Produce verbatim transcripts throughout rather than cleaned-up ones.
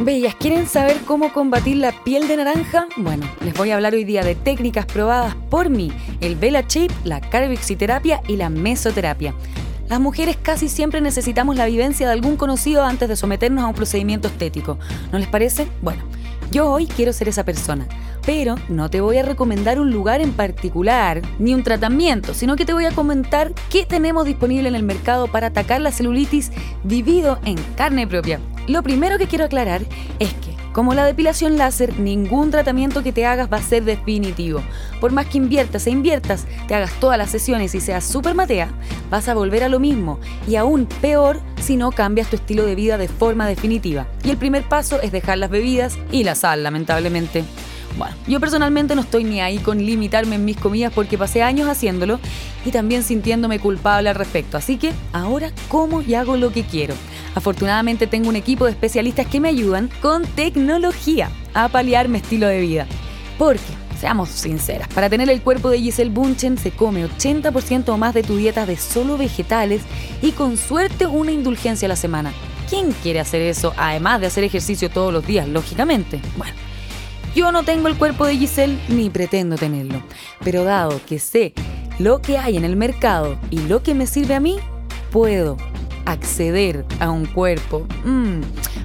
Bellas, ¿quieren saber cómo combatir la piel de naranja? Bueno, les voy a hablar hoy día de técnicas probadas por mí, el VelaShape, la carboxiterapia y la mesoterapia. Las mujeres casi siempre necesitamos la vivencia de algún conocido antes de someternos a un procedimiento estético. ¿No les parece? Bueno, yo hoy quiero ser esa persona, pero no te voy a recomendar un lugar en particular ni un tratamiento, sino que te voy a comentar qué tenemos disponible en el mercado para atacar la celulitis vivido en carne propia. Lo primero que quiero aclarar es que, como la depilación láser, ningún tratamiento que te hagas va a ser definitivo. Por más que inviertas e inviertas, te hagas todas las sesiones y seas súper matea, vas a volver a lo mismo y aún peor si no cambias tu estilo de vida de forma definitiva. Y el primer paso es dejar las bebidas y la sal, lamentablemente. Bueno, yo personalmente no estoy ni ahí con limitarme en mis comidas porque pasé años haciéndolo y también sintiéndome culpable al respecto. Así que ahora como y hago lo que quiero. Afortunadamente tengo un equipo de especialistas que me ayudan con tecnología a paliar mi estilo de vida. Porque, seamos sinceras, para tener el cuerpo de Gisele Bündchen se come ochenta por ciento o más de tu dieta de solo vegetales y con suerte una indulgencia a la semana. ¿Quién quiere hacer eso además de hacer ejercicio todos los días, lógicamente? Bueno. Yo no tengo el cuerpo de Gisele ni pretendo tenerlo, pero dado que sé lo que hay en el mercado y lo que me sirve a mí, puedo acceder a un cuerpo mmm,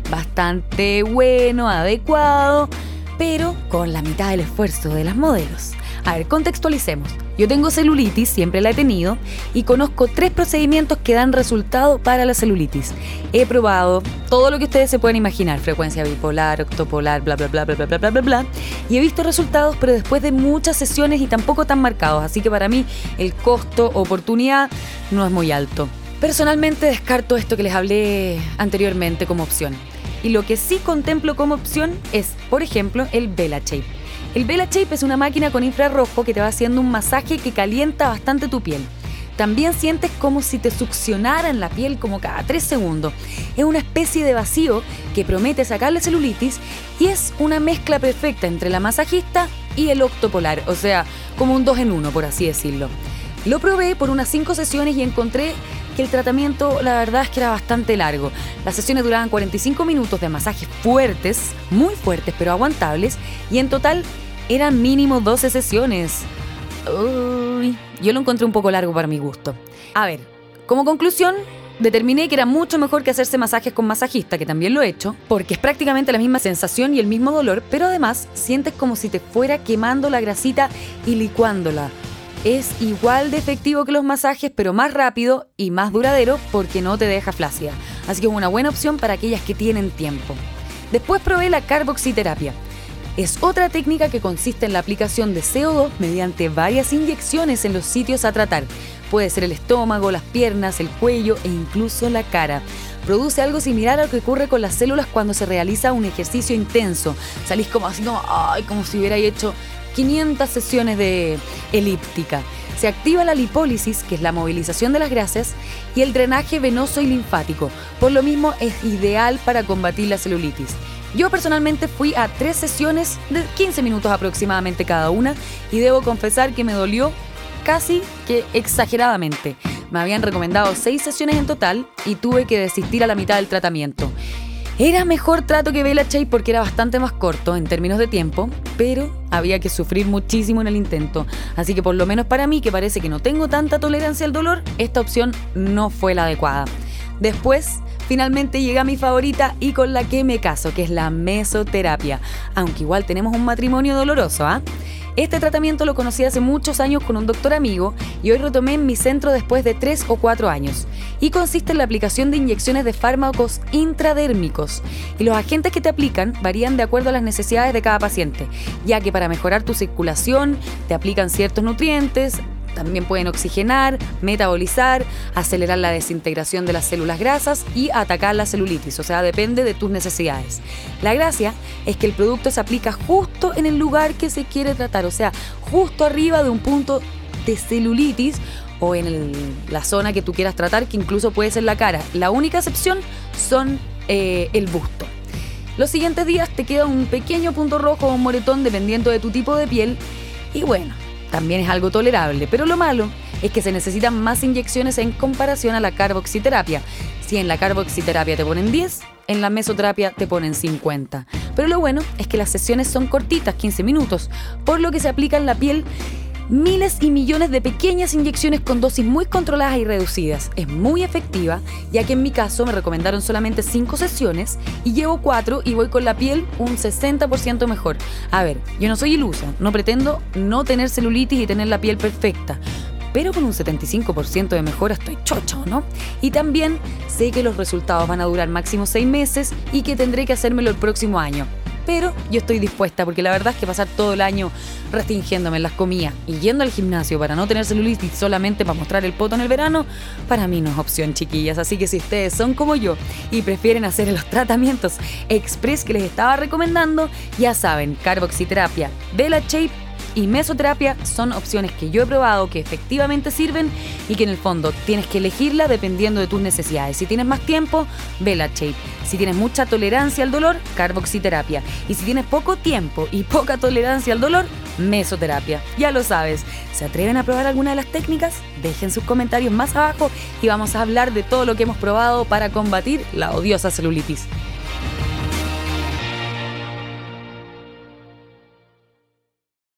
bastante bueno, adecuado, pero con la mitad del esfuerzo de las modelos. A ver, contextualicemos. Yo tengo celulitis, siempre la he tenido, y conozco tres procedimientos que dan resultado para la celulitis. He probado todo lo que ustedes se pueden imaginar, frecuencia bipolar, octopolar, bla, bla, bla, bla, bla, bla, bla, bla, bla, y he visto resultados, pero después de muchas sesiones y tampoco tan marcados, así que para mí el costo-oportunidad no es muy alto. Personalmente descarto esto que les hablé anteriormente como opción. Y lo que sí contemplo como opción es, por ejemplo, el VelaShape. El VelaShape es una máquina con infrarrojo que te va haciendo un masaje que calienta bastante tu piel. También sientes como si te succionaran la piel como cada tres segundos. Es una especie de vacío que promete sacarle celulitis y es una mezcla perfecta entre la masajista y el octopolar, o sea, como un dos en uno, por así decirlo. Lo probé por unas cinco sesiones y encontré que el tratamiento, la verdad es que era bastante largo. Las sesiones duraban cuarenta y cinco minutos de masajes fuertes, muy fuertes pero aguantables, y en total eran mínimo doce sesiones. Uy, yo lo encontré un poco largo para mi gusto. A ver, como conclusión, determiné que era mucho mejor que hacerse masajes con masajista, que también lo he hecho, porque es prácticamente la misma sensación y el mismo dolor, pero además sientes como si te fuera quemando la grasita y licuándola. Es igual de efectivo que los masajes, pero más rápido y más duradero porque no te deja flácida. Así que es una buena opción para aquellas que tienen tiempo. Después probé la carboxiterapia. Es otra técnica que consiste en la aplicación de C O dos mediante varias inyecciones en los sitios a tratar. Puede ser el estómago, las piernas, el cuello e incluso la cara. Produce algo similar a lo que ocurre con las células cuando se realiza un ejercicio intenso. Salís como así, como, ay, como si hubierais hecho quinientas sesiones de elíptica. Se activa la lipólisis, que es la movilización de las grasas, y el drenaje venoso y linfático. Por lo mismo, es ideal para combatir la celulitis. Yo personalmente fui a tres sesiones de quince minutos aproximadamente cada una y debo confesar que me dolió casi que exageradamente. Me habían recomendado seis sesiones en total y tuve que desistir a la mitad del tratamiento. Era mejor trato que VelaShape porque era bastante más corto en términos de tiempo, pero había que sufrir muchísimo en el intento. Así que por lo menos para mí, que parece que no tengo tanta tolerancia al dolor, esta opción no fue la adecuada. Después, finalmente llega mi favorita y con la que me caso, que es la mesoterapia. Aunque igual tenemos un matrimonio doloroso, ¿ah? ¿eh? Este tratamiento lo conocí hace muchos años con un doctor amigo y hoy retomé en mi centro después de tres o cuatro años. Y consiste en la aplicación de inyecciones de fármacos intradérmicos. Y los agentes que te aplican varían de acuerdo a las necesidades de cada paciente, ya que para mejorar tu circulación te aplican ciertos nutrientes. También pueden oxigenar, metabolizar, acelerar la desintegración de las células grasas y atacar la celulitis, o sea, depende de tus necesidades. La gracia es que el producto se aplica justo en el lugar que se quiere tratar, o sea, justo arriba de un punto de celulitis o en el, la zona que tú quieras tratar, que incluso puede ser la cara. La única excepción son eh, el busto. Los siguientes días te queda un pequeño punto rojo o un moretón dependiendo de tu tipo de piel y bueno, también es algo tolerable, pero lo malo es que se necesitan más inyecciones en comparación a la carboxiterapia. Si en la carboxiterapia te ponen diez, en la mesoterapia te ponen cincuenta. Pero lo bueno es que las sesiones son cortitas, quince minutos, por lo que se aplica en la piel miles y millones de pequeñas inyecciones con dosis muy controladas y reducidas. Es muy efectiva, ya que en mi caso me recomendaron solamente cinco sesiones y llevo cuatro y voy con la piel un sesenta por ciento mejor. A ver, yo no soy ilusa, no pretendo no tener celulitis y tener la piel perfecta, pero con un setenta y cinco por ciento de mejora estoy chocho, ¿no? Y también sé que los resultados van a durar máximo seis meses y que tendré que hacérmelo el próximo año. Pero yo estoy dispuesta, porque la verdad es que pasar todo el año restringiéndome en las comidas y yendo al gimnasio para no tener celulitis solamente para mostrar el poto en el verano, para mí no es opción, chiquillas. Así que si ustedes son como yo y prefieren hacer los tratamientos express que les estaba recomendando, ya saben, carboxiterapia, VelaShape y mesoterapia son opciones que yo he probado, que efectivamente sirven y que en el fondo tienes que elegirla dependiendo de tus necesidades. Si tienes más tiempo, VelaShape. Si tienes mucha tolerancia al dolor, carboxiterapia. Y si tienes poco tiempo y poca tolerancia al dolor, mesoterapia. Ya lo sabes. ¿Se atreven a probar alguna de las técnicas? Dejen sus comentarios más abajo y vamos a hablar de todo lo que hemos probado para combatir la odiosa celulitis.